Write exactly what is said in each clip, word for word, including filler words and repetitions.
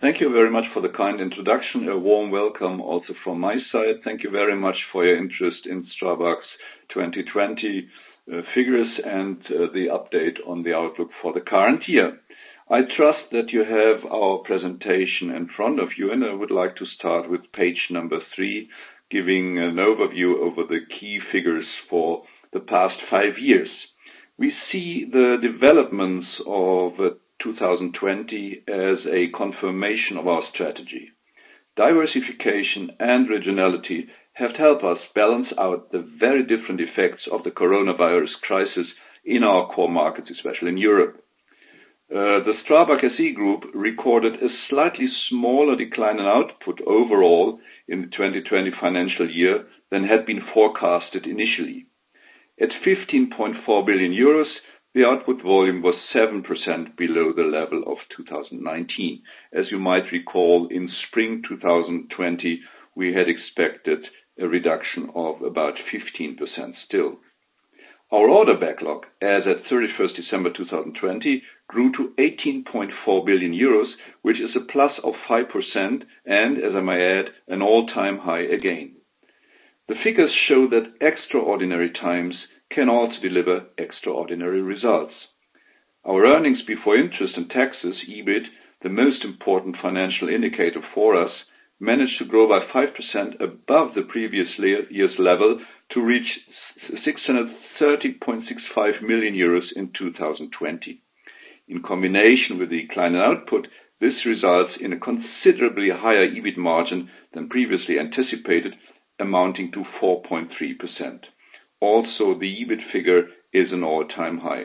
Thank you very much for the kind introduction. A warm welcome also from my side. Thank you very much for your interest in STRABAG's twenty twenty uh, figures and uh, the update on the outlook for the current year. I trust that you have our presentation in front of you, and I would like to start with page number three, giving an overview over the key figures for the past five years. We see the developments of uh, two thousand twenty as a confirmation of our strategy. Diversification and regionality have helped us balance out the very different effects of the coronavirus crisis in our core markets, especially in Europe. Uh, the STRABAG S E Group recorded a slightly smaller decline in output overall in the twenty twenty financial year than had been forecasted initially. At fifteen point four billion euros, the output volume was seven percent below the level of two thousand nineteen. As you might recall, in spring two thousand twenty, we had expected a reduction of about fifteen percent still. Our order backlog, as at thirty-first December two thousand twenty, grew to eighteen point four billion euros, which is a plus of five percent and, as I may add, an all-time high again. The figures show that extraordinary times can also deliver extraordinary results. Our earnings before interest and taxes, E B I T, the most important financial indicator for us, managed to grow by five percent above the previous year's level to reach six hundred thirty point six five million euros in two thousand twenty. In combination with the decline in output, this results in a considerably higher E B I T margin than previously anticipated, amounting to four point three percent. Also, the E B I T figure is an all-time high.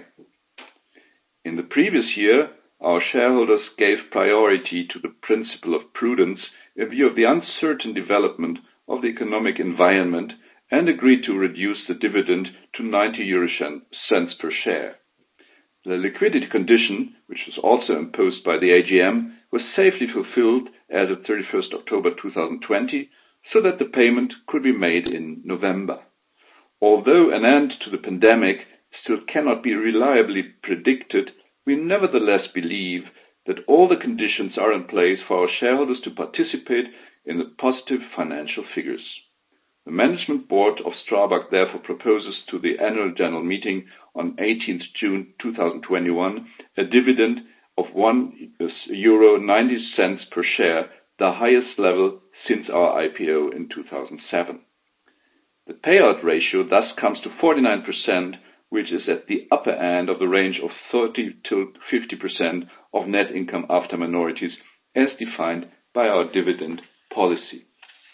In the previous year, our shareholders gave priority to the principle of prudence in view of the uncertain development of the economic environment and agreed to reduce the dividend to ninety euro cents per share. The liquidity condition, which was also imposed by the A G M, was safely fulfilled as of thirty-first October two thousand twenty, so that the payment could be made in November. Although an end to the pandemic still cannot be reliably predicted, we nevertheless believe that all the conditions are in place for our shareholders to participate in the positive financial figures. The management board of STRABAG therefore proposes to the annual general meeting on eighteenth June two thousand twenty-one a dividend of one euro ninety per share, the highest level since our I P O in two thousand seven. The payout ratio thus comes to forty-nine percent, which is at the upper end of the range of thirty to fifty percent of net income after minorities, as defined by our dividend policy.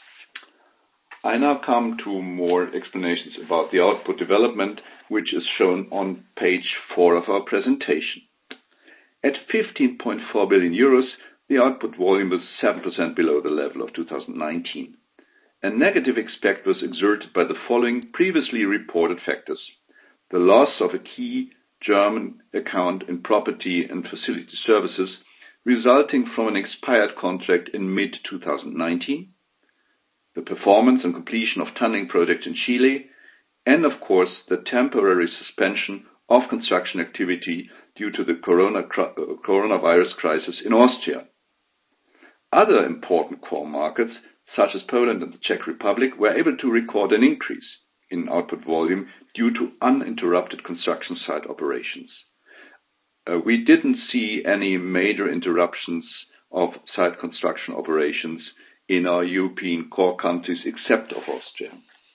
I now come to more explanations about the output development, which is shown on page four of our presentation. At fifteen point four billion euros, the output volume was seven percent below the level of two thousand nineteen. A negative effect was exerted by the following previously reported factors: the loss of a key German account in property and facility services, resulting from an expired contract in mid twenty nineteen, the performance and completion of tunneling projects in Chile, and of course the temporary suspension of construction activity due to the corona, coronavirus crisis in Austria. Other important core markets, such as Poland and the Czech Republic, were able to record an increase in output volume due to uninterrupted construction site operations. Uh, we didn't see any major interruptions of site construction operations in our European core countries except of Austria.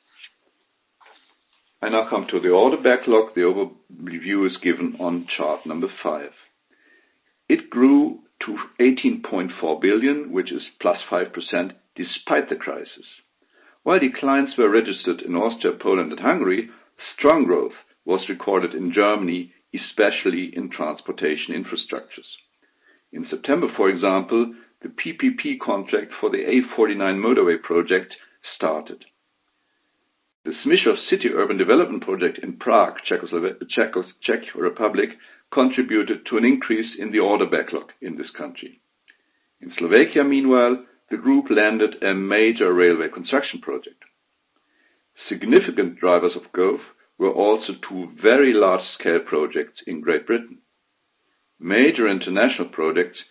I now come to the order backlog. The overview is given on chart number five. It grew to eighteen point four billion, which is plus five percent despite the crisis. While declines were registered in Austria, Poland and Hungary, strong growth was recorded in Germany, especially in transportation infrastructures. In September, for example, the P P P contract for the A forty-nine motorway project started. The Smíchov City Urban Development Project in Prague, Czech Republic, contributed to an increase in the order backlog in this country. In Slovakia, meanwhile, the group landed a major railway construction project. Significant drivers of growth were also two very large-scale projects in Great Britain. Major international projects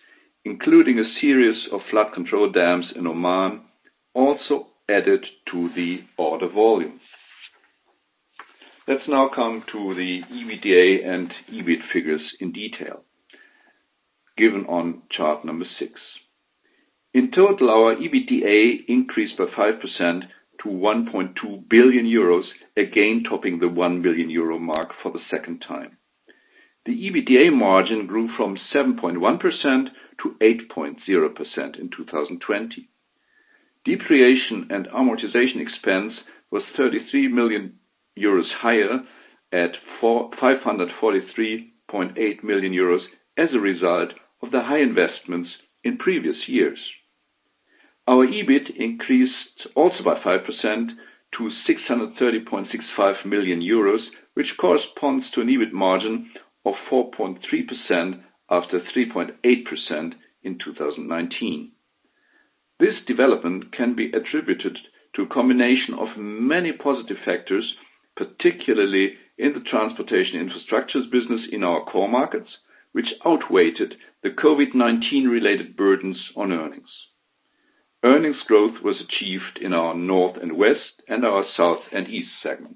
including a series of flood control dams in Oman, also added to the order volume. Let's now come to the EBITDA and E B I T figures in detail, given on chart number six. In total, our EBITDA increased by five percent to one point two billion euros, again topping the one billion euro mark for the second time. The EBITDA margin grew from seven point one percent to eight point zero percent in two thousand twenty. Depreciation and amortization expense was thirty-three million euros higher at five hundred forty-three point eight million euros as a result of the high investments in previous years. Our E B I T increased also by five percent to six hundred thirty point six five million euros, which corresponds to an E B I T margin of four point three percent after three point eight percent in two thousand nineteen. This development can be attributed to a combination of many positive factors, particularly in the transportation infrastructures business in our core markets, which outweighed the COVID nineteen related burdens on earnings. Earnings growth was achieved in our North and West and our South and East segment.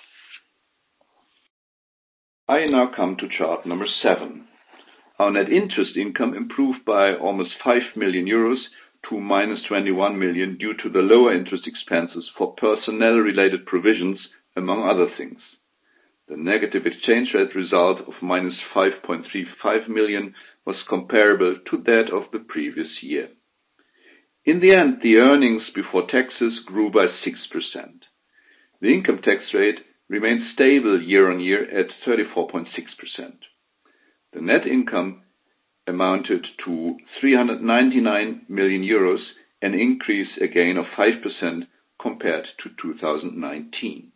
I now come to chart number seven. Our net interest income improved by almost five million euros to minus twenty-one million due to the lower interest expenses for personnel-related provisions, among other things. The negative exchange rate result of minus five point three five million was comparable to that of the previous year. In the end, the earnings before taxes grew by six percent. The income tax rate remained stable year on year at thirty-four point six percent. The net income amounted to three hundred ninety-nine million euros, an increase again of five percent compared to two thousand nineteen.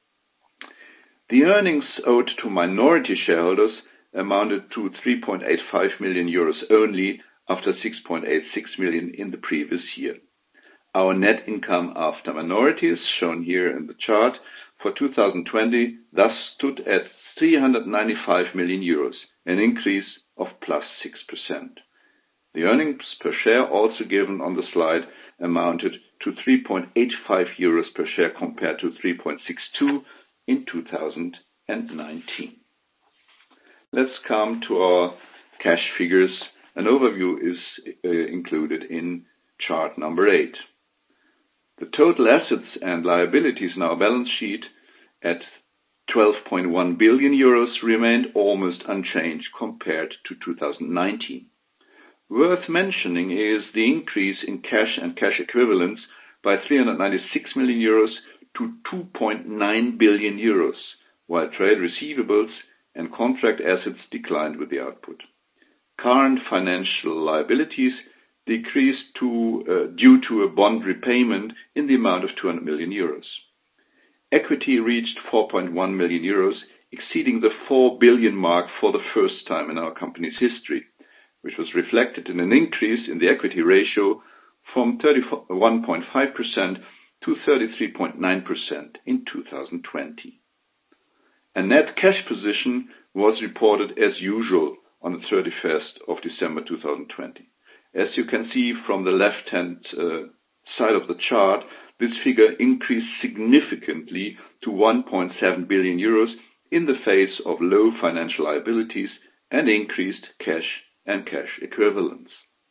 The earnings owed to minority shareholders amounted to three point eight five million euros only, after six point eight six million in the previous year. Our net income after minorities, shown here in the chart, for two thousand twenty thus stood at three hundred ninety-five million euros, an increase of plus six percent. The earnings per share, also given on the slide, amounted to three point eight five euros per share compared to three point six two in two thousand nineteen. Let's come to our cash figures. An overview is uh, included in chart number eight. The total assets and liabilities in our balance sheet at twelve point one billion euros remained almost unchanged compared to two thousand nineteen. Worth mentioning is the increase in cash and cash equivalents by three hundred ninety-six million euros to two point nine billion euros, while trade receivables and contract assets declined with the output. Current financial liabilities decreased to, uh, due to a bond repayment in the amount of two hundred million euros. Equity reached four point one million euros, exceeding the four billion mark for the first time in our company's history, which was reflected in an increase in the equity ratio from thirty-one point five percent to thirty-three point nine percent in two thousand twenty. A net cash position was reported as usual on the thirty-first of December two thousand twenty. As you can see from the left-hand uh, side of the chart, this figure increased significantly to one point seven billion euros in the face of low financial liabilities and increased cash and cash equivalents.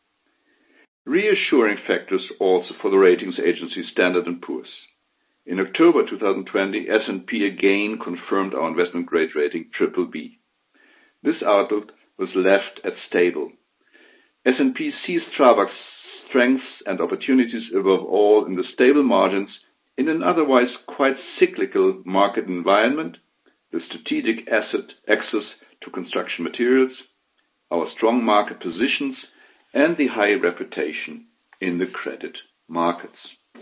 Reassuring factors also for the ratings agency Standard and Poor's. In October two thousand twenty, S and P again confirmed our investment grade rating triple B. This outlook was left at stable. S and P sees STRABAG's strengths and opportunities above all in the stable margins in an otherwise quite cyclical market environment, the strategic asset access to construction materials, our strong market positions, and the high reputation in the credit markets.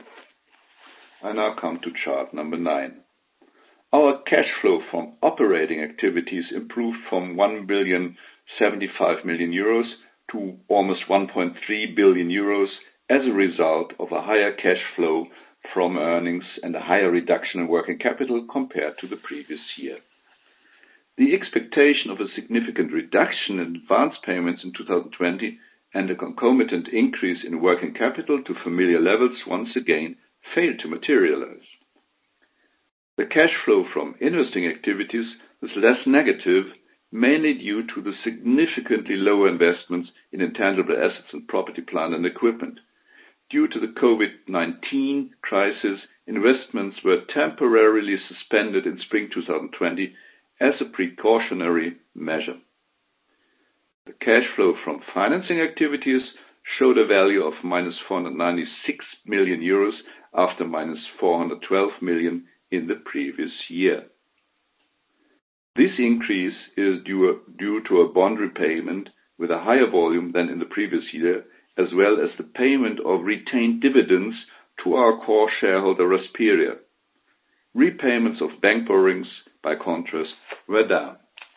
I now come to chart number nine. Our cash flow from operating activities improved from one billion seventy-five million euros to almost one point three billion euros as a result of a higher cash flow from earnings and a higher reduction in working capital compared to the previous year. The expectation of a significant reduction in advance payments in two thousand twenty and a concomitant increase in working capital to familiar levels once again failed to materialize. The cash flow from investing activities was less negative, mainly due to the significantly lower investments in intangible assets and property, plant and equipment. Due to the COVID nineteen crisis, investments were temporarily suspended in spring two thousand twenty as a precautionary measure. The cash flow from financing activities showed a value of minus four hundred ninety-six million euros after minus four hundred twelve million in the previous year. This increase is due, due to a bond repayment with a higher volume than in the previous year, as well as the payment of retained dividends to our core shareholder Rasperia. Repayments of bank borrowings, by contrast, were down.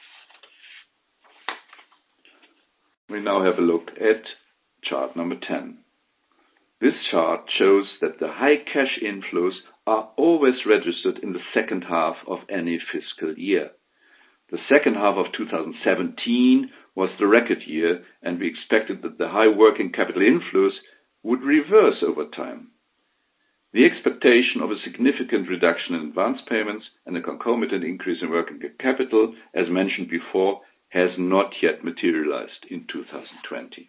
We now have a look at chart number ten. This chart shows that the high cash inflows are always registered in the second half of any fiscal year. The second half of two thousand seventeen was the record year, and we expected that the high working capital inflows would reverse over time. The expectation of a significant reduction in advance payments and a concomitant increase in working capital, as mentioned before, has not yet materialized in two thousand twenty.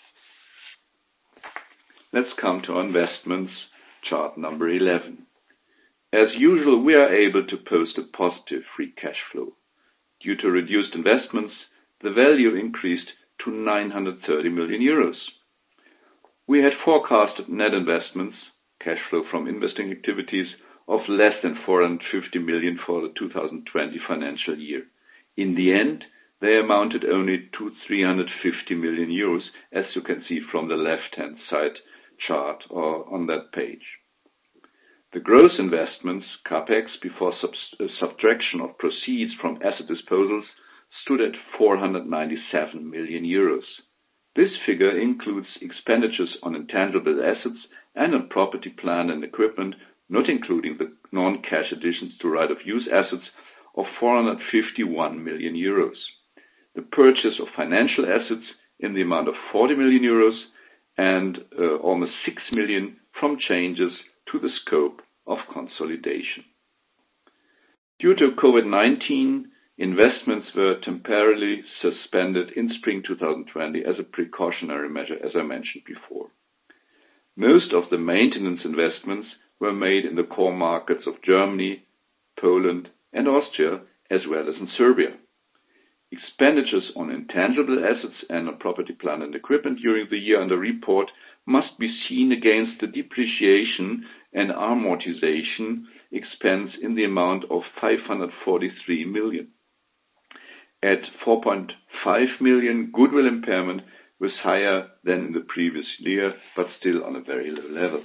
Let's come to our investments, chart number eleven. As usual, we are able to post a positive free cash flow. Due to reduced investments, the value increased to nine hundred thirty million euros. We had forecasted net investments, cash flow from investing activities, of less than four hundred fifty million for the two thousand twenty financial year. In the end, they amounted only to three hundred fifty million euros, as you can see from the left-hand side chart or on that page. The gross investments, capex, before sub- subtraction of proceeds from asset disposals, stood at four hundred ninety-seven million euros. This figure includes expenditures on intangible assets and on property, plant and equipment, not including the non-cash additions to right-of-use assets of four hundred fifty-one million euros. The purchase of financial assets in the amount of forty million euros and uh, almost six million from changes to the scope of consolidation. Due to COVID nineteen, investments were temporarily suspended in spring two thousand twenty as a precautionary measure, as I mentioned before. Most of the maintenance investments were made in the core markets of Germany, Poland, and Austria, as well as in Serbia. Expenditures on intangible assets and on property, plant and equipment during the year under report must be seen against the depreciation and amortization expense in the amount of five hundred forty-three million. At four point five million, goodwill impairment was higher than in the previous year, but still on a very low level.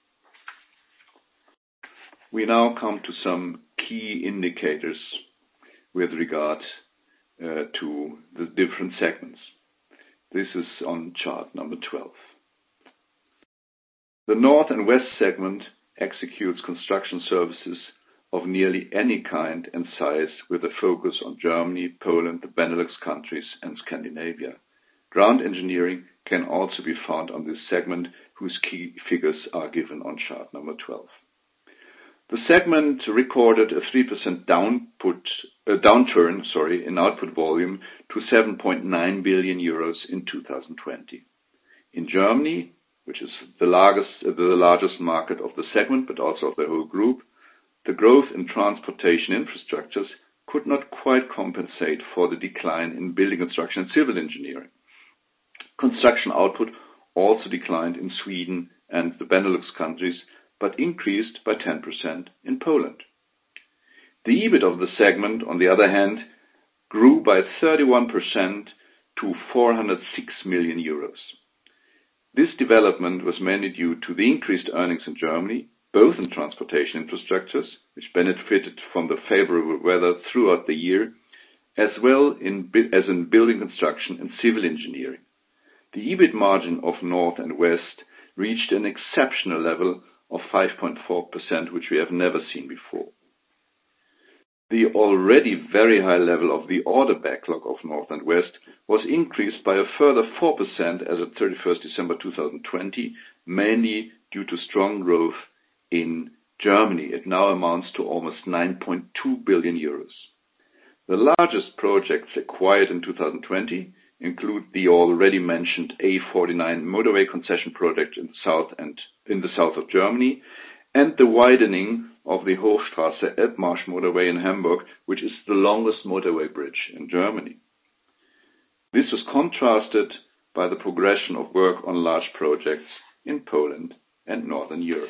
We now come to some key indicators with regard uh, to the different segments. This is on chart number twelve. The North and West segment executes construction services of nearly any kind and size with a focus on Germany, Poland, the Benelux countries and Scandinavia. Ground engineering can also be found on this segment, whose key figures are given on chart number twelve. The segment recorded a three percent downput, uh, downturn sorry, in output volume to seven point nine billion euros in two thousand twenty. In Germany, which is the largest, uh, the largest market of the segment, but also of the whole group, the growth in transportation infrastructures could not quite compensate for the decline in building construction and civil engineering. Construction output also declined in Sweden and the Benelux countries, but increased by ten percent in Poland. The E B I T of the segment, on the other hand, grew by thirty-one percent to four hundred six million euros. This development was mainly due to the increased earnings in Germany, both in transportation infrastructures, which benefited from the favorable weather throughout the year, as well in, as in building construction and civil engineering. The E B I T margin of North and West reached an exceptional level of five point four percent, which we have never seen before. The already very high level of the order backlog of North and West was increased by a further four percent as of thirty-first December two thousand twenty, mainly due to strong growth in Germany. It now amounts to almost nine point two billion euros. The largest projects acquired in two thousand twenty include the already mentioned A forty-nine motorway concession project in the south and in the south of Germany, and the widening of the Hochstraße Elbmarsch motorway in Hamburg, which is the longest motorway bridge in Germany. This was contrasted by the progression of work on large projects in Poland and Northern Europe.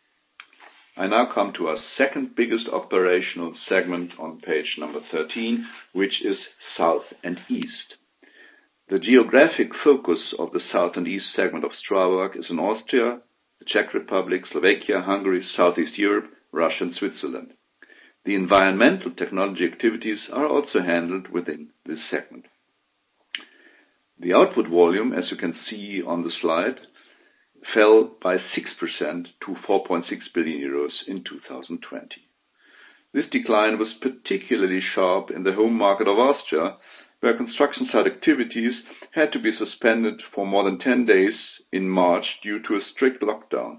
I now come to our second biggest operational segment on page number thirteen, which is South and East. The geographic focus of the South and East segment of Strabag is in Austria, the Czech Republic, Slovakia, Hungary, Southeast Europe, Russia and Switzerland. The environmental technology activities are also handled within this segment. The output volume, as you can see on the slide, fell by six percent to four point six billion euros in two thousand twenty. This decline was particularly sharp in the home market of Austria, where construction site activities had to be suspended for more than ten days in March due to a strict lockdown,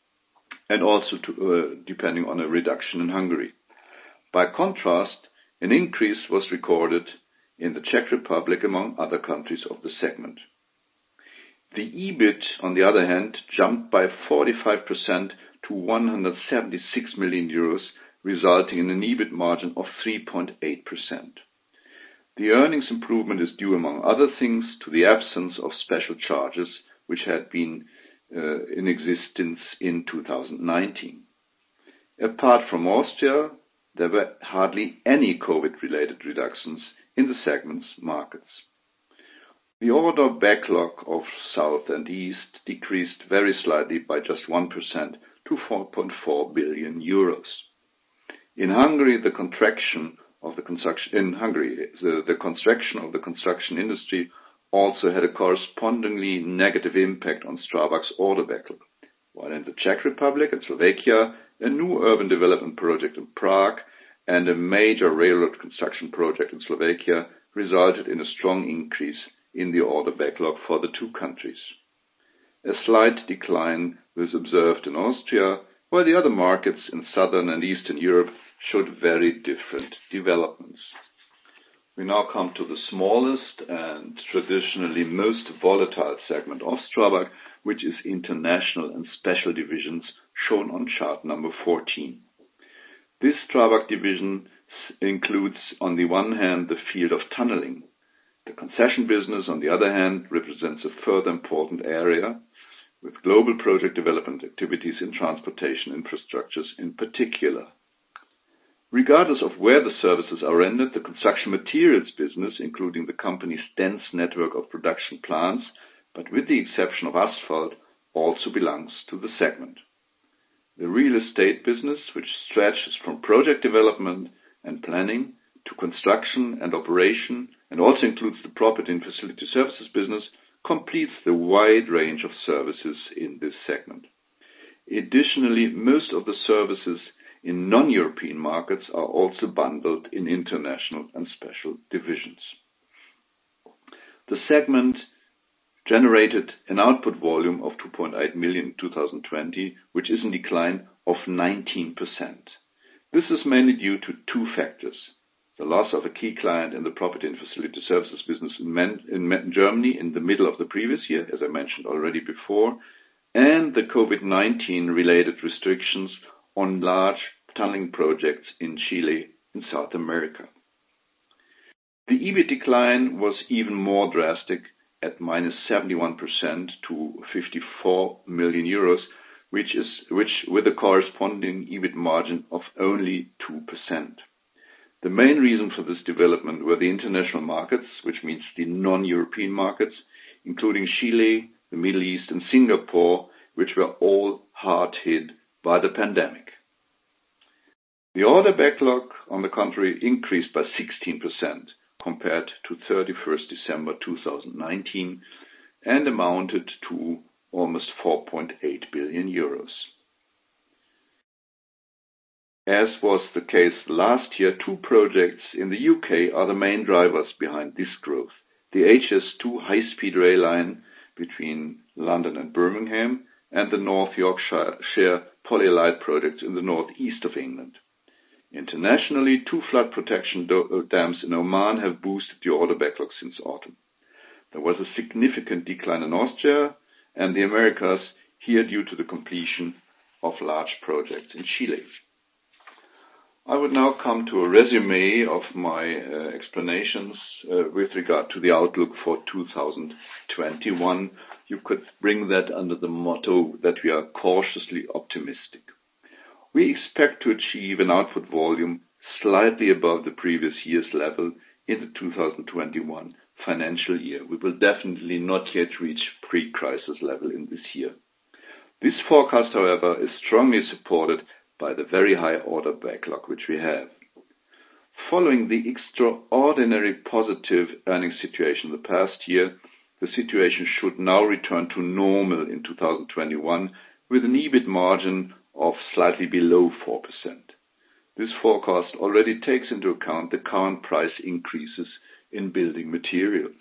and also to, uh, depending on a reduction in Hungary. By contrast, an increase was recorded in the Czech Republic, among other countries of the segment. The E B I T, on the other hand, jumped by forty-five percent to one hundred seventy-six million euros, resulting in an E B I T margin of three point eight percent. The earnings improvement is due, among other things, to the absence of special charges, which had been uh, in existence in two thousand nineteen. Apart from Austria, there were hardly any COVID-related reductions in the segment's markets. The order backlog of South and East decreased very slightly by just one percent to four point four billion euros. In Hungary, the contraction of the construction in Hungary, the, the construction of the construction industry also had a correspondingly negative impact on Strabag's order backlog. While in the Czech Republic and Slovakia, a new urban development project in Prague and a major railroad construction project in Slovakia resulted in a strong increase in the order backlog for the two countries. A slight decline was observed in Austria, while the other markets in southern and eastern Europe showed very different developments. We now come to the smallest and traditionally most volatile segment of Strabag, which is international and special divisions, shown on chart number fourteen. This Strabag division includes, on the one hand, the field of tunneling. The concession business, on the other hand, represents a further important area with global project development activities in transportation infrastructures in particular. Regardless of where the services are rendered, the construction materials business, including the company's dense network of production plants, but with the exception of asphalt, also belongs to the segment. The real estate business, which stretches from project development and planning to construction and operation, and also includes the property and facility services business, completes the wide range of services in this segment. Additionally, most of the services in non-European markets are also bundled in international and special divisions. The segment generated an output volume of two point eight million in two thousand twenty, which is a decline of nineteen percent. This is mainly due to two factors: the loss of a key client in the property and facility services business in, Men- in Men- Germany in the middle of the previous year, as I mentioned already before, and the COVID nineteen related restrictions on large tunneling projects in Chile in South America. The E B I T decline was even more drastic at minus seventy-one percent to fifty-four million euros, which is which with a corresponding E B I T margin of only two percent. The main reason for this development were the international markets, which means the non-European markets, including Chile, the Middle East, and Singapore, which were all hard hit by the pandemic. The order backlog, on the contrary, increased by sixteen percent compared to thirty-first December two thousand nineteen and amounted to almost four point eight billion euros. As was the case last year, two projects in the U K are the main drivers behind this growth. the H S two high-speed rail line between London and Birmingham, and the North Yorkshire Polylight project in the northeast of England. Internationally, two flood protection do- dams in Oman have boosted the order backlog since autumn. There was a significant decline in Austria and the Americas, here due to the completion of large projects in Chile. I would now come to a resume of my uh, explanations uh, with regard to the outlook for two thousand twenty-one. You could bring that under the motto that we are cautiously optimistic. We expect to achieve an output volume slightly above the previous year's level in the two thousand twenty-one financial year. We will definitely not yet reach pre-crisis level in this year. This forecast, however, is strongly supported by the very high order backlog which we have. Following the extraordinary positive earnings situation the past year, the situation should now return to normal in two thousand twenty-one with an EBIT margin of slightly below four percent. This forecast already takes into account the current price increases in building materials.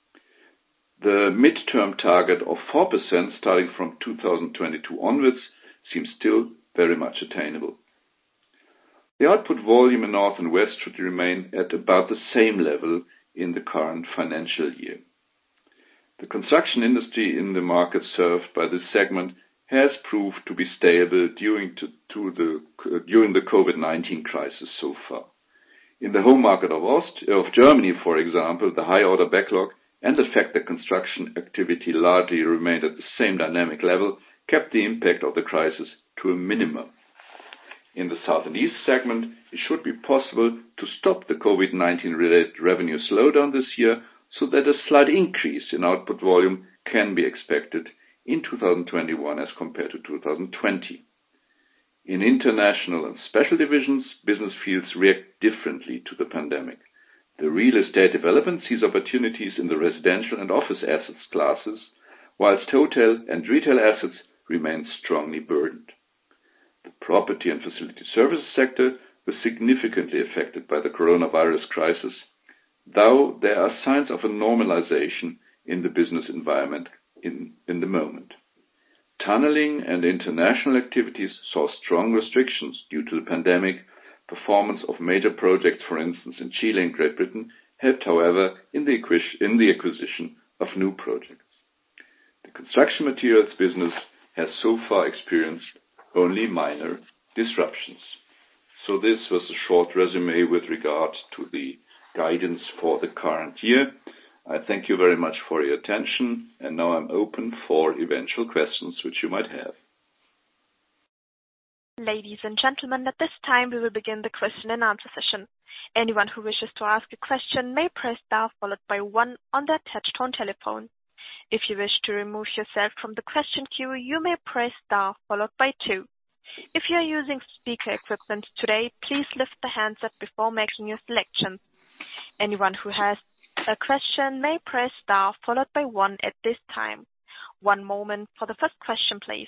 The midterm target of four percent starting from two thousand twenty-two onwards seems still very much attainable. The output volume in North and West should remain at about the same level in the current financial year. The construction industry in the market served by this segment has proved to be stable during, to, to the, uh, during the COVID nineteen crisis so far. In the home market of, Aust- of Germany, for example, the high order backlog and the fact that construction activity largely remained at the same dynamic level kept the impact of the crisis to a minimum. In the South and East segment, it should be possible to stop the COVID nineteen related revenue slowdown this year so that a slight increase in output volume can be expected in two thousand twenty-one as compared to two thousand twenty. In international and special divisions, business fields react differently to the pandemic. The real estate development sees opportunities in the residential and office assets classes, whilst hotel and retail assets remain strongly burdened. The property and facility services sector was significantly affected by the coronavirus crisis, though there are signs of a normalization in the business environment in, in the moment. Tunneling and international activities saw strong restrictions due to the pandemic. Performance of major projects, for instance in Chile and Great Britain, helped, however, in the, in the acquisition of new projects. The construction materials business has so far experienced only minor disruptions. So this was a short resume with regard to the guidance for the current year. I thank you very much for your attention, and now I'm open for eventual questions which you might have. Ladies and gentlemen, at this time we will begin the question and answer session. Anyone who wishes to ask a question may press star followed by one on their touch-tone telephone. If you wish to remove yourself from the question queue, you may press star followed by two. If you are using speaker equipment today, please lift the handset before making your selections. Anyone who has a question may press star followed by one at this time. One moment for the first question, please.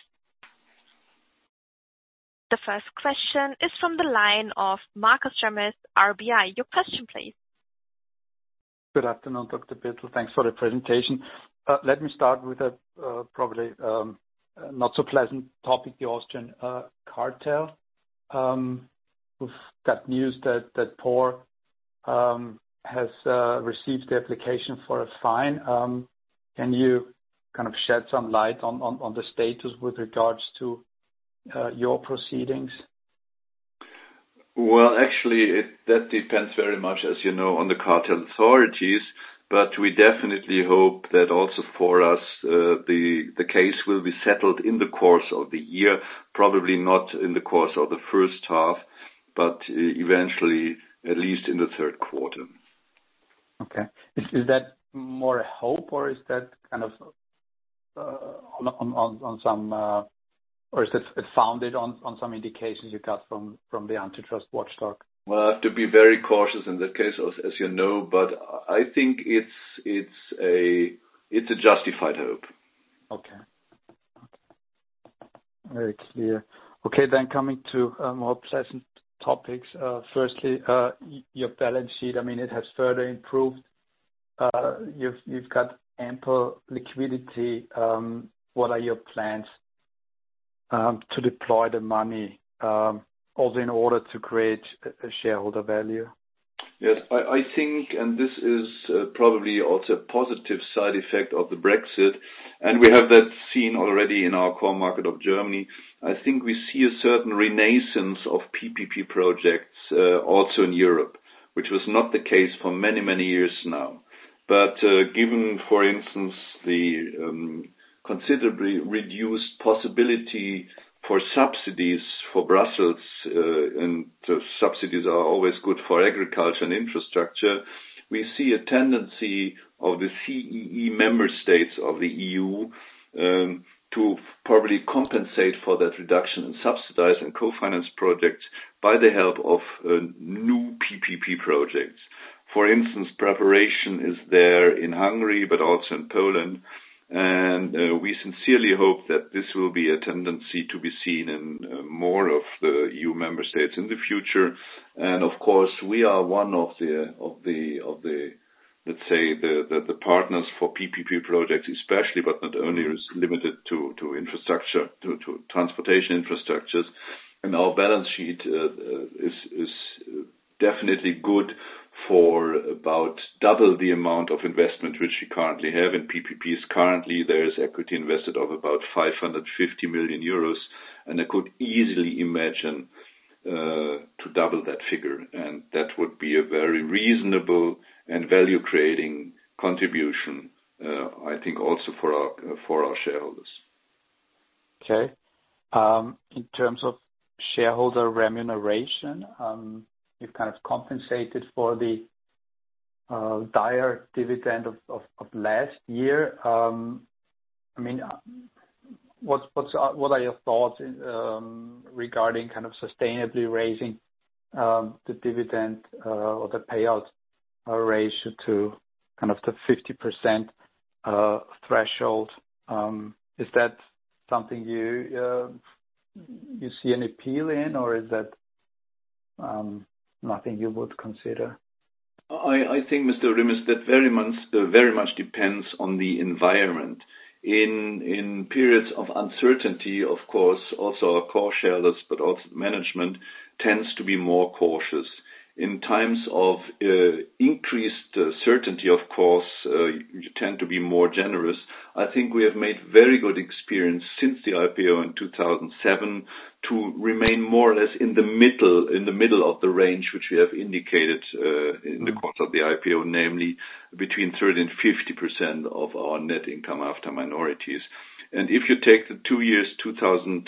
The first question is from the line of Markus Remis, R B I. Your question, please. Good afternoon, Doctor Birtel. Thanks for the presentation. Uh, let me start with a uh, probably um, not so pleasant topic, the Austrian uh, cartel. Um, we've got news that, that P O R um, has uh, received the application for a fine. Um, can you kind of shed some light on, on, on the status with regards to uh, your proceedings? Well, actually, it, that depends very much, as you know, on the cartel authorities. But we definitely hope that also for us, uh, the the case will be settled in the course of the year. Probably not in the course of the first half, but uh, eventually, at least in the third quarter. Okay. Is, is that more a hope, or is that kind of uh, on, on on some, uh, or is it founded on, on some indications you got from, from the antitrust watchdog? Well, I have to be very cautious in that case, as, as you know, but I think it's it's a it's a justified hope. Okay. okay. Very clear. Okay, then coming to uh, more pleasant topics. Uh, firstly, uh, your balance sheet. I mean, it has further improved uh, you've you've got ample liquidity. Um, what are your plans um, to deploy the money, um, also in order to create a shareholder value? Yes, I, I think, and this is uh, probably also a positive side effect of the Brexit, and we have that seen already in our core market of Germany. I think we see a certain renaissance of P P P projects uh, also in Europe, which was not the case for many, many years now. But uh, given, for instance, the um, considerably reduced possibility for subsidies for Brussels, uh, and uh, subsidies are always good for agriculture and infrastructure, we see a tendency of the C E E member states of the E U um, to probably compensate for that reduction and subsidize and co-finance projects by the help of uh, new P P P projects. For instance, preparation is there in Hungary, but also in Poland. And uh, we sincerely hope that this will be a tendency to be seen in uh, more of the E U member states in the future. And of course, we are one of the of the of the let's say the, the, the partners for P P P projects, especially, but not only is limited to, to infrastructure, to, to transportation infrastructures. And our balance sheet uh, is is definitely good for about double the amount of investment which we currently have in P P Ps. Currently, there is equity invested of about five hundred fifty million euros, and I could easily imagine uh, to double that figure, and that would be a very reasonable and value-creating contribution, uh, I think, also for our uh, for our shareholders. Okay. Um, in terms of shareholder remuneration, um, you've kind of compensated for the uh, dire dividend of, of, of last year. Um, I mean, what's, what's, what are your thoughts in, um, regarding kind of sustainably raising um, the dividend uh, or the payout uh, ratio to kind of the fifty percent uh, threshold? Um, is that something you uh, you see an appeal in, or is that um, nothing you would consider? I, I think, Mister Rimmes, that very much uh, very much depends on the environment. In in periods of uncertainty, of course, also our core shareholders, but also management, tends to be more cautious. In times of uh, increased uh, certainty, of course, uh, you tend to be more generous. I think we have made very good experience since the I P O in two thousand seven to remain more or less in the middle, in the middle of the range which we have indicated uh, in mm. the course of the I P O, namely between thirty and fifty percent of our net income after minorities. And if you take the two years, two thousand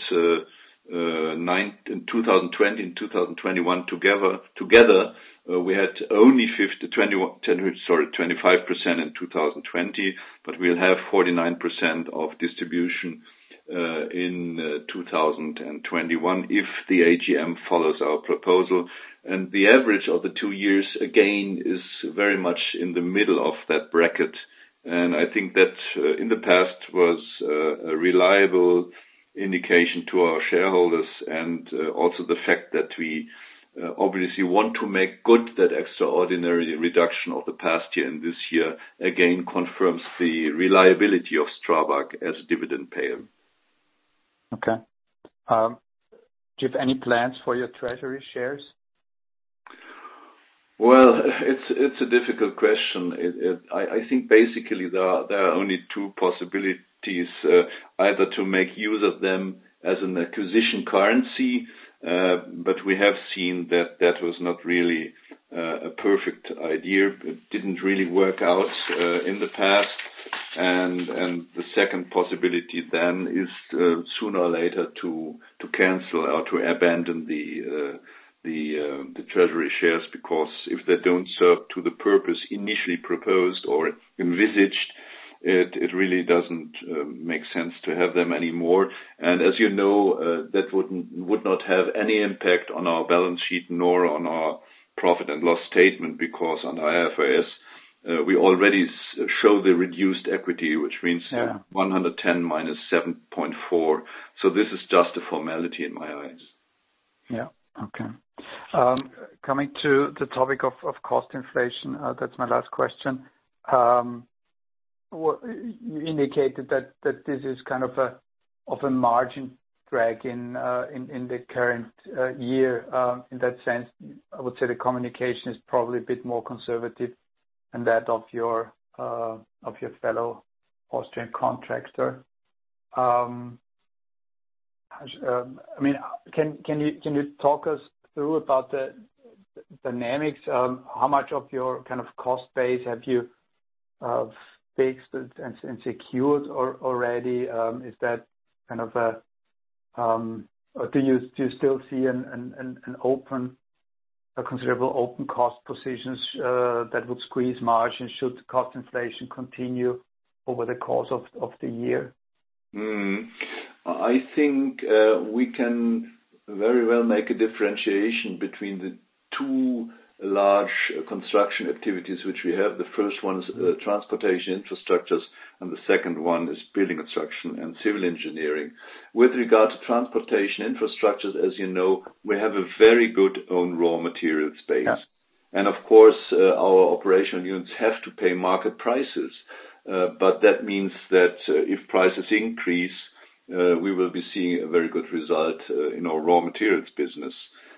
nine, two thousand twenty and two thousand twenty-one together, together uh, we had only fifty, twenty-one, ten, sorry, twenty-five percent in two thousand twenty, but we'll have forty-nine percent of distribution uh, in uh, two thousand twenty-one if the A G M follows our proposal. And the average of the two years, again, is very much in the middle of that bracket. And I think that uh, in the past was uh, a reliable indication to our shareholders, and uh, also the fact that we uh, obviously want to make good that extraordinary reduction of the past year and this year, again confirms the reliability of Strabag as a dividend payer. Okay. Um, do you have any plans for your treasury shares? Well, it's it's a difficult question. It, it, I, I think basically there are, there are only two possibilities. Uh, either to make use of them as an acquisition currency, uh, but we have seen that that was not really uh, a perfect idea. It didn't really work out uh, in the past. And and the second possibility then is uh, sooner or later to to cancel or to abandon the uh, the uh, the treasury shares, because if they don't serve to the purpose initially proposed or envisaged, It, it really doesn't uh, make sense to have them anymore. And as you know, uh, that wouldn't, would not have any impact on our balance sheet nor on our profit and loss statement, because on I F R S, uh, we already show the reduced equity, which means yeah. one hundred ten minus seven point four. So this is just a formality in my eyes. Yeah, okay. Um, coming to the topic of, of cost inflation, uh, that's my last question. Um, well, you indicated that that this is kind of a of a margin drag in uh, in in the current uh, year. Um, in that sense, I would say the communication is probably a bit more conservative than that of your uh, of your fellow Austrian contractor. Um, um, I mean, can can you can you talk us through about the dynamics? Um, how much of your kind of cost base have you uh, fixed and, and secured or, already? Um, is that kind of a um, or do you do you still see an an, an open a considerable open cost positions uh, that would squeeze margins should cost inflation continue over the course of, of the year? Mm. I think uh, we can very well make a differentiation between the two large uh, construction activities which we have. The first one is uh, transportation infrastructures, and the second one is building construction and civil engineering. With regard to transportation infrastructures, as you know, we have a very good own raw material space. Yeah. And of course, uh, our operational units have to pay market prices. Uh, but that means that uh, if prices increase, uh, we will be seeing a very good result uh, in our raw materials business.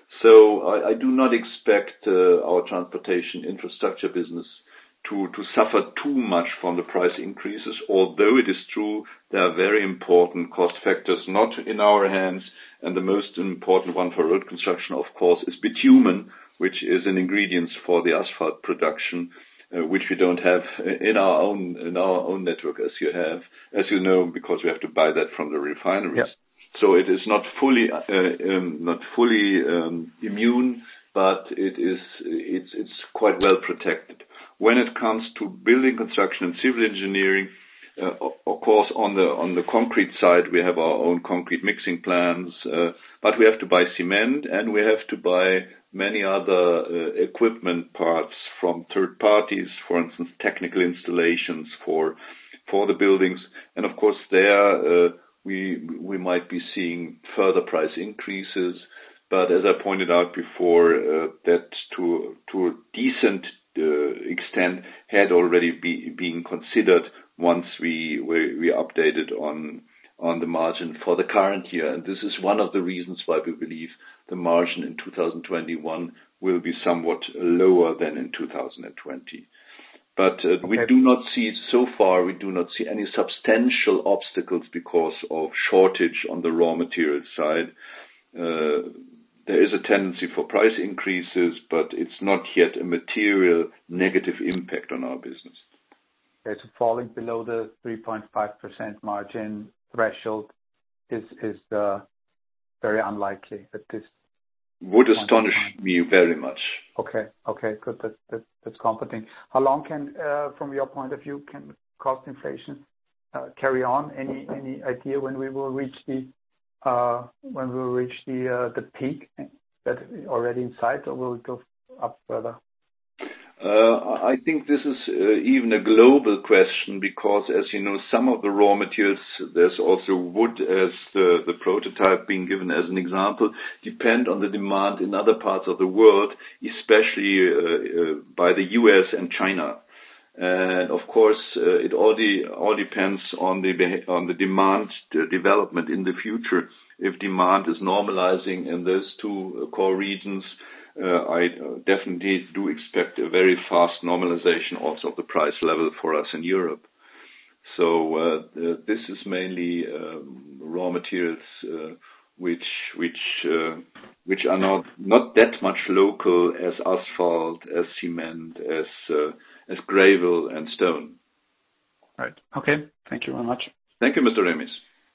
So I, I do not expect uh, our transportation infrastructure business to, to suffer too much from the price increases, although it is true there are very important cost factors not in our hands, and the most important one for road construction, of course, is bitumen, which is an ingredient for the asphalt production. Uh, which we don't have in our own in our own network, as you have, as you know, because we have to buy that from the refineries. Yep. So it is not fully uh, um, not fully um, immune, but it is it's it's quite well protected. When it comes to building construction and civil engineering, uh, of course, on the on the concrete side, we have our own concrete mixing plants, uh, but we have to buy cement and we have to buy many other uh, equipment parts from third parties, for instance, technical installations for for the buildings. And of course, there uh, we we might be seeing further price increases. But as I pointed out before, uh, that to to a decent uh, extent had already be, been considered once we we, we updated on on the margin for the current year. And this is one of the reasons why we believe the margin in two thousand twenty-one will be somewhat lower than in two thousand twenty. But uh, okay. we do not see, so far, we do not see any substantial obstacles because of shortage on the raw material side. Uh, there is a tendency for price increases, but it's not yet a material negative impact on our business. Okay, so falling below the three point five percent margin threshold is is uh, very unlikely at this would astonish me very much. Okay, okay, good. That, that, that's comforting. How long can, uh, from your point of view, can cost inflation uh, carry on? Any any idea when we will reach the uh, when we will reach the uh, the peak that already in sight, or will it go up further? Uh, I think this is uh, even a global question because, as you know, some of the raw materials, there's also wood as the, the prototype being given as an example, depend on the demand in other parts of the world, especially uh, uh, by the U S and China. And of course, uh, it all, de- all depends on the on the demand development in the future. If demand is normalizing in those two uh, core regions, Uh, I uh, definitely do expect a very fast normalization also of the price level for us in Europe. So uh, uh, this is mainly um, raw materials uh, which which uh, which are not not that much local as asphalt, as cement, as uh, as gravel and stone. Right. Okay. Thank you very much. Thank you, Mister Remis.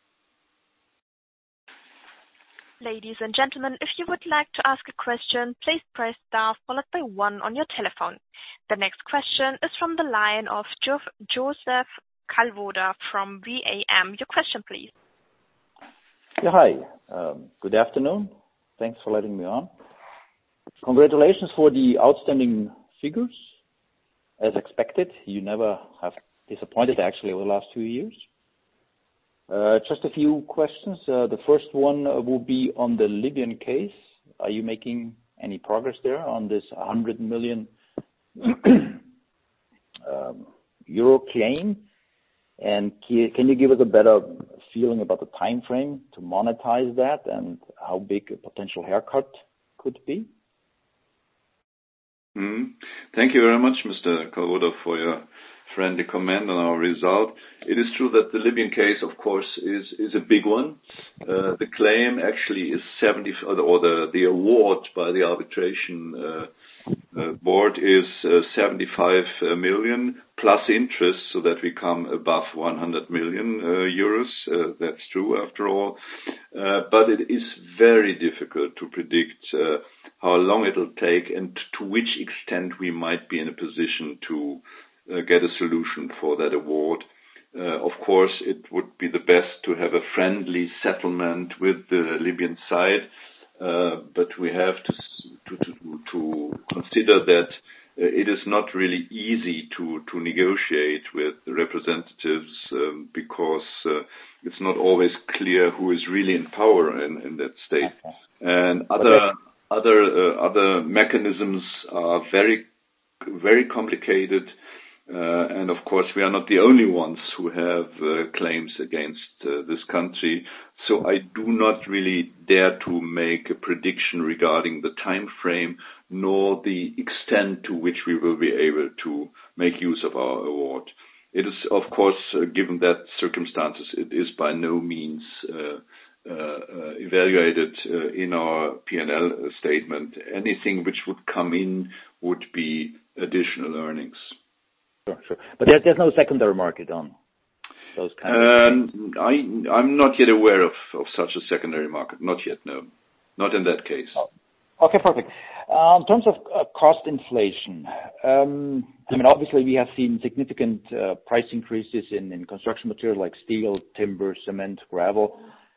Ladies and gentlemen, if you would like to ask a question, please press star followed by one on your telephone. The next question is from the line of jo- Joseph Kalvoda from V A M. Your question, please. Yeah, hi. Um, good afternoon. Thanks for letting me on. Congratulations for the outstanding figures. As expected, you never have disappointed actually over the last two years. Uh, just a few questions. Uh, the first one uh, will be on the Libyan case. Are you making any progress there on this one hundred million um, euro claim? And can you give us a better feeling about the time frame to monetize that and how big a potential haircut could be? Mm. Thank you very much, Mister Kalwoda, for your friendly comment on our result. It is true that the Libyan case, of course, is, is a big one. Uh, the claim actually is seventy, or the, the award by the arbitration uh, uh, board is uh, seventy-five million plus interest, so that we come above one hundred million uh, euros. Uh, that's true, after all. Uh, but it is very difficult to predict uh, how long it will take and to which extent we might be in a position to uh, get a solution for that award. Uh, of course, it would be the best to have a friendly settlement with the Libyan side, uh, but we have to to, to, to consider that uh, it is not really easy to, to negotiate with the representatives um, because uh, it's not always clear who is really in power in, in that state. And other other uh, other mechanisms are very very complicated. Uh, and of course, we are not the only ones who have uh, claims against uh, this country. So I do not really dare to make a prediction regarding the time frame, nor the extent to which we will be able to make use of our award. It is, of course, uh, given that circumstances, it is by no means uh, uh, uh, evaluated uh, in our P and L statement. Anything which would come in would be additional earnings. Sure, sure. But there's, there's no secondary market on those kind um, of I, I'm not yet aware of, of such a secondary market. Not yet, no. Not in that case. Oh. Okay, perfect. Uh, in terms of uh, cost inflation, um, I mean, obviously we have seen significant uh, price increases in, in construction materials like steel, timber, cement, gravel.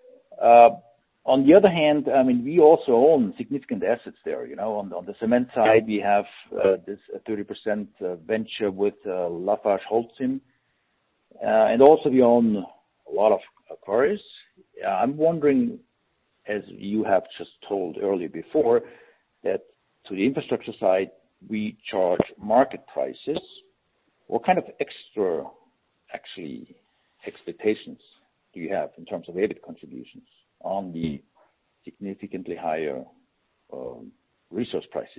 Uh, On the other hand, I mean, we also own significant assets there. You know, on the, on the cement side, we have uh, this thirty percent uh, venture with uh, LafargeHolcim, uh, and also we own a lot of quarries. Uh, I'm wondering, as you have just told earlier before, that to the infrastructure side, we charge market prices. What kind of extra, actually, expectations do you have in terms of E B I T contributions on the significantly higher um, resource prices?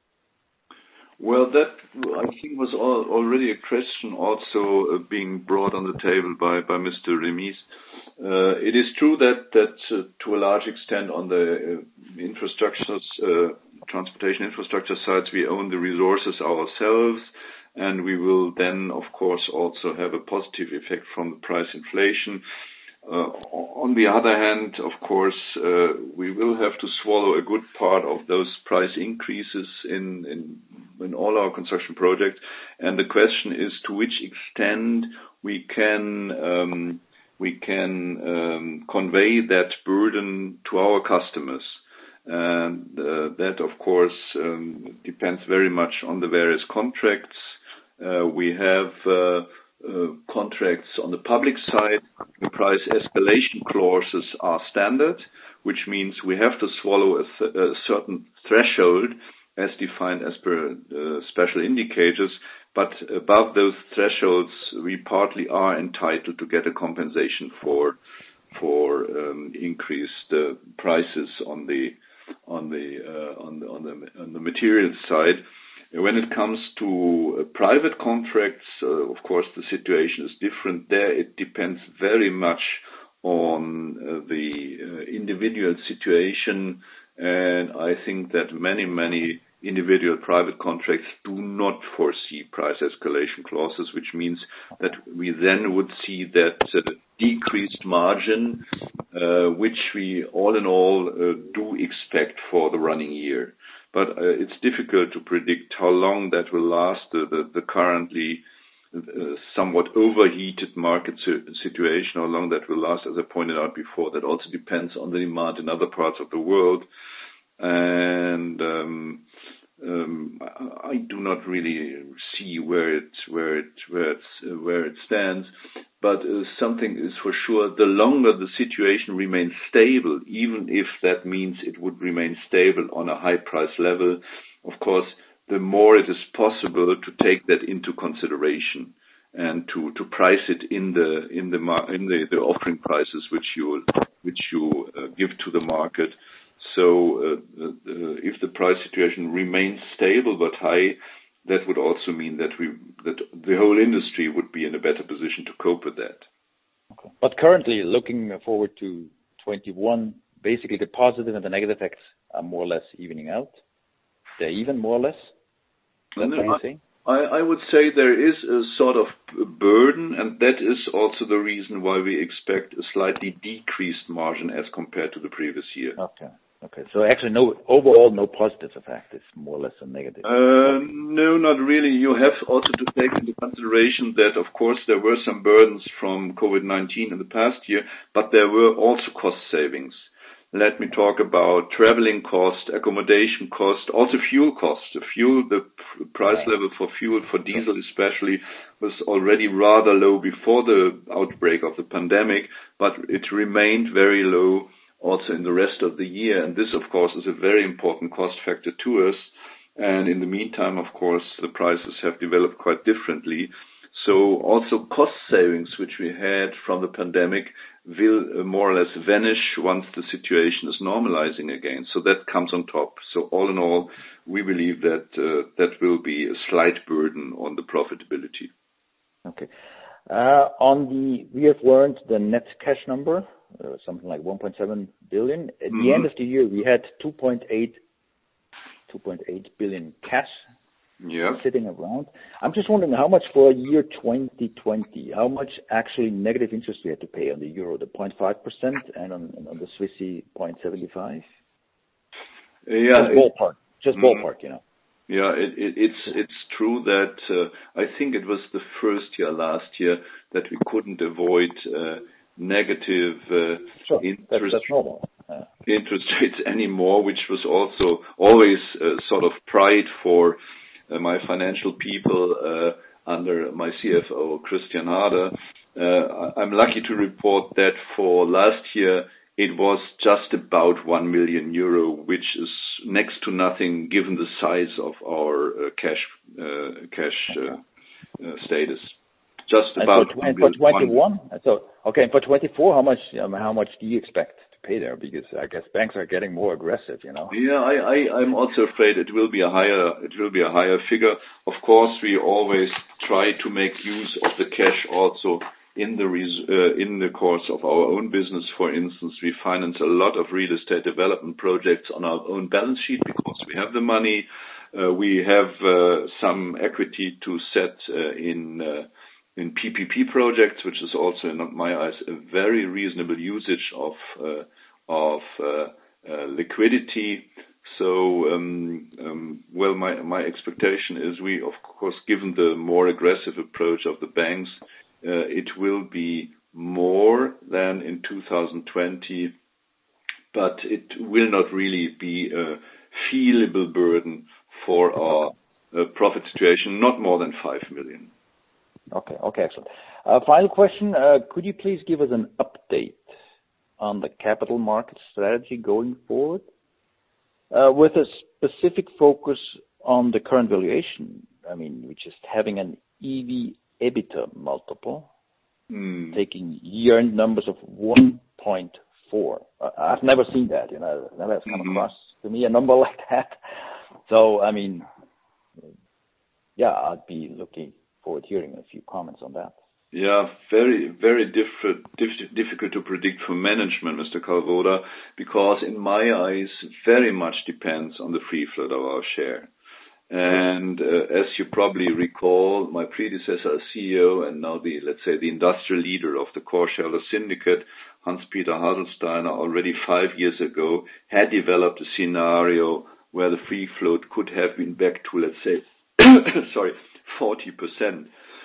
Well, that, I think, was all, already a question also uh, being brought on the table by, by Mister Remis. Uh, it is true that, that uh, to a large extent on the uh, infrastructures, uh, transportation infrastructure sides, we own the resources ourselves, and we will then, of course, also have a positive effect from the price inflation. Uh, on the other hand, of course, uh, we will have to swallow a good part of those price increases in, in, in all our construction projects. And the question is to which extent we can, um, we can um, convey that burden to our customers. And uh, that, of course, um, depends very much on the various contracts. Uh, we have uh, Uh, contracts on the public side. The price escalation clauses are standard, which means we have to swallow a, th- a certain threshold as defined as per uh, special indicators, but above those thresholds we partly are entitled to get a compensation for for um, increased uh, prices on the on the uh, on the on the on the materials side. When it comes to uh, private contracts, uh, of course, the situation is different. There, it depends very much on uh, the uh, individual situation, and I think that many, many individual private contracts do not foresee price escalation clauses, which means that we then would see that uh, decreased margin, uh, which we all in all uh, do expect for the running year. But uh, it's difficult to predict how long that will last. The, the, the currently uh, somewhat overheated market situation, how long that will last, as I pointed out before, that also depends on the demand in other parts of the world. And um, um, I do not really see where it where it where it's uh, where it stands. But uh, something is for sure: the longer the situation remains stable, even if that means it would remain stable on a high price level, of course, the more it is possible to take that into consideration. and to, to price it in the in the in the, the offering prices which you which you uh, give to the market. So uh, uh, if the price situation remains stable but high, that would also mean that we that the whole industry would be in a better position to cope with that. Okay. But currently, looking forward to twenty-one, basically the positive and the negative effects are more or less evening out. They're even more or less. That's what you're saying? I, I would say there is a sort of burden, and that is also the reason why we expect a slightly decreased margin as compared to the previous year. Okay. Okay. So actually, no overall, no positive effect. It's more or less a negative. Uh, no, not really. You have also to take into consideration that, of course, there were some burdens from COVID nineteen in the past year, but there were also cost savings. Let me talk about traveling cost, accommodation cost, also fuel cost. The fuel, the price level for fuel, for diesel especially, was already rather low before the outbreak of the pandemic, but it remained very low also in the rest of the year. And this, of course, is a very important cost factor to us. And in the meantime, of course, the prices have developed quite differently. So also cost savings, which we had from the pandemic, will more or less vanish once the situation is normalizing again. So that comes on top. So all in all, we believe that uh, that will be a slight burden on the profitability. Okay. Uh, on the, we have learned the net cash number, uh, something like one point seven billion. At mm-hmm. the end of the year, we had two point eight billion cash. Yeah. Sitting around. I'm just wondering how much for year twenty twenty, how much actually negative interest we had to pay on the euro, the zero point five percent, and on, on the Swissy zero point seven five? Yeah. Just ballpark. Just mm, ballpark, you know. Yeah, it, it, it's it's true that uh, I think it was the first year last year that we couldn't avoid uh, negative uh, sure. interest, that's, that's normal. Yeah. interest rates anymore, which was also always uh, sort of pride for Uh, my financial people uh, under my C F O, Christian Harder. Uh, I'm lucky to report that for last year, it was just about one million euro, which is next to nothing given the size of our uh, cash uh, cash uh, uh, status. Just and about. For, and for twenty-one, so okay. And for twenty-four, how much? Um, how much do you expect to pay there? Because I guess banks are getting more aggressive, you know. Yeah, I, I, I'm also afraid it will be a higher, it will be a higher figure. Of course, we always try to make use of the cash also in the res- uh, in the course of our own business. For instance, we finance a lot of real estate development projects on our own balance sheet because we have the money. Uh, we have uh, some equity to set uh, in. Uh, in P P P projects, which is also, in my eyes, a very reasonable usage of uh, of uh, uh, liquidity. So, um, um, well, my my expectation is we, of course, given the more aggressive approach of the banks, uh, it will be more than in two thousand twenty, but it will not really be a feelable burden for our uh, profit situation, not more than five million. Okay. Okay, excellent. Uh, final question. Uh, could you please give us an update on the capital market strategy going forward, uh, with a specific focus on the current valuation? I mean, which is having an E V/EBITDA multiple, mm. taking year-end numbers of one point four. Uh, I've never seen that, you know. Never has come mm-hmm. across to me a number like that. So, I mean, yeah, I'd be looking forward hearing a few comments on that. Yeah, very, very different, diff- difficult to predict for management, Mister Kalvoda, because in my eyes, very much depends on the free float of our share. And uh, as you probably recall, my predecessor as C E O and now the, let's say, the industrial leader of the core shareholder syndicate, Hans-Peter Haselsteiner, already five years ago, had developed a scenario where the free float could have been back to, let's say, sorry, forty percent.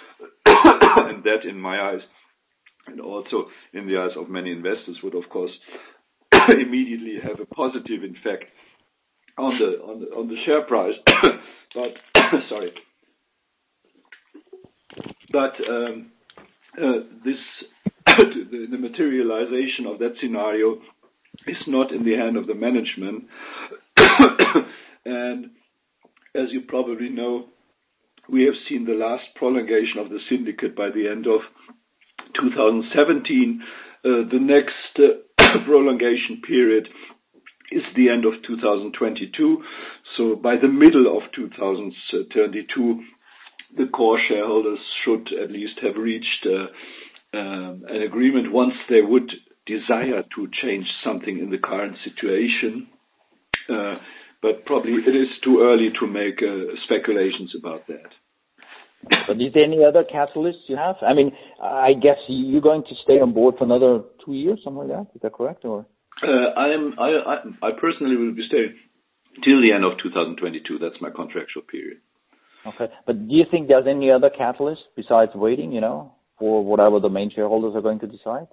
And that, in my eyes, and also in the eyes of many investors, would, of course, immediately have a positive effect on the on the on the share price. But sorry, but um, uh, this the, the materialization of that scenario is not in the hand of the management. And as you probably know, we have seen the last prolongation of the syndicate by the end of two thousand seventeen. Uh, the next uh, prolongation period is the end of two thousand twenty-two. So by the middle of two thousand twenty-two, the core shareholders should at least have reached uh, um, an agreement once they would desire to change something in the current situation. Uh, but probably it is too early to make uh, speculations about that. But is there any other catalysts you have? I mean, I guess you're going to stay on board for another two years, something like that. Is that correct? Or uh, I am. I, I, I personally will be staying till the end of two thousand twenty-two. That's my contractual period. Okay. But do you think there's any other catalyst besides waiting, you know, for whatever the main shareholders are going to decide?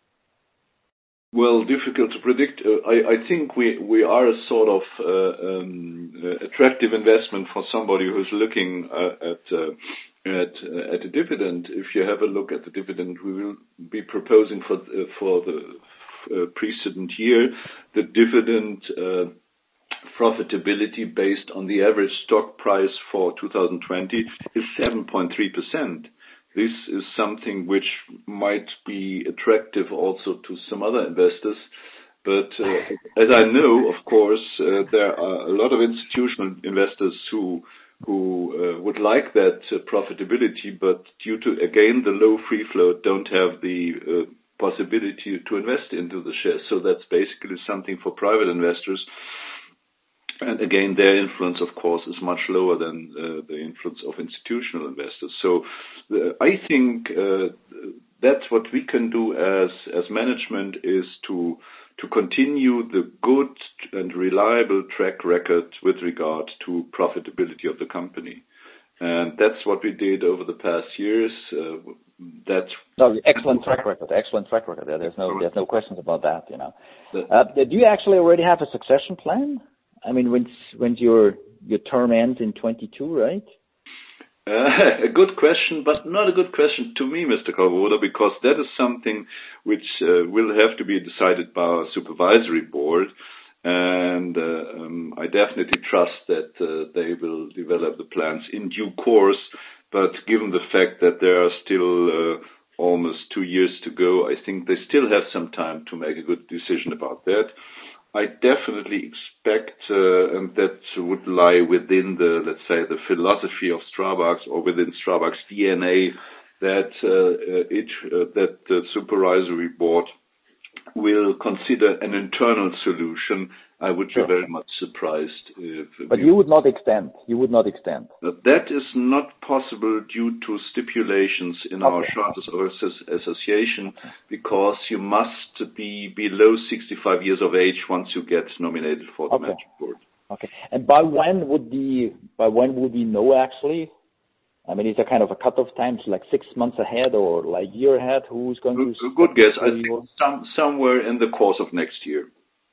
Well, difficult to predict. Uh, I, I think we, we are a sort of uh, um, uh, attractive investment for somebody who's looking uh, at uh, at uh, at a dividend. If you have a look at the dividend, we will be proposing for uh, for the uh, precedent year the dividend uh, profitability based on the average stock price for two thousand twenty is seven point three percent. This is something which might be attractive also to some other investors. But uh, as I know, of course, uh, there are a lot of institutional investors who who uh, would like that uh, profitability, but due to, again, the low free float, don't have the uh, possibility to invest into the shares. So that's basically something for private investors. And again, their influence, of course, is much lower than uh, the influence of institutional investors. So uh, I think uh, that's what we can do as as management is to to continue the good and reliable track record with regard to profitability of the company. And that's what we did over the past years. Uh, that's no, excellent track record. Excellent track record. There's no there's no questions about that. You know, uh, do you actually already have a succession plan? I mean, when's when's your your term ends in twenty-two, right? Uh, a good question, but not a good question to me, Mister Kalvoda, because that is something which uh, will have to be decided by our supervisory board, and uh, um, I definitely trust that uh, they will develop the plans in due course. But given the fact that there are still uh, almost two years to go, I think they still have some time to make a good decision about that. I definitely expect, uh, and that would lie within the, let's say, the philosophy of Strabag or within Strabag's D N A, that uh, it uh, that the supervisory board will consider an internal solution. I would sure. be very much surprised if. But you would not extend. You would not extend. That is not possible due to stipulations in okay. our Charters of Association, because you must be below sixty-five years of age once you get nominated for the okay. management board. Okay. And by when would the by when would we know actually? I mean, is there kind of a cutoff time, like six months ahead or like a year ahead? Who's going good, to? Good guess. I think some, somewhere in the course of next year.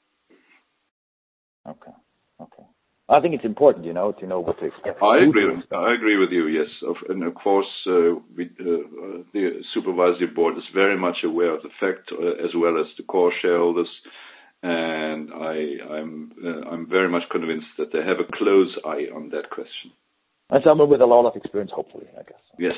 Okay. Okay. I think it's important, you know, to know what to expect. I agree. I agree with you. Yes, and of course, uh, we, uh, the supervisory board is very much aware of the fact, uh, as well as the core shareholders, and I, I'm uh, I'm very much convinced that they have a close eye on that question. And someone with a lot of experience, hopefully, I guess. Yes.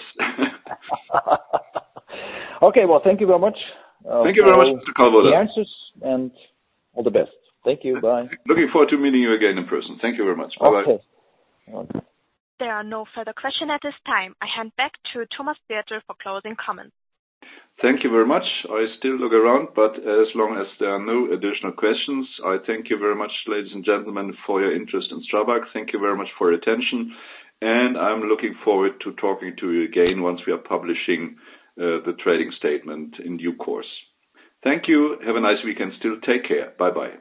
Okay. Well, thank you very much. Uh, thank you very much, Mister Kalvoda. The answers and all the best. Thank you. Bye. Looking forward to meeting you again in person. Thank you very much. Bye-bye. Okay. Okay. There are no further questions at this time. I hand back to Thomas Bertel for closing comments. Thank you very much. I still look around, but as long as there are no additional questions, I thank you very much, ladies and gentlemen, for your interest in Strabag. Thank you very much for your attention. And I'm looking forward to talking to you again once we are publishing uh, the trading statement in due course. Thank you. Have a nice weekend still. Take care. Bye-bye.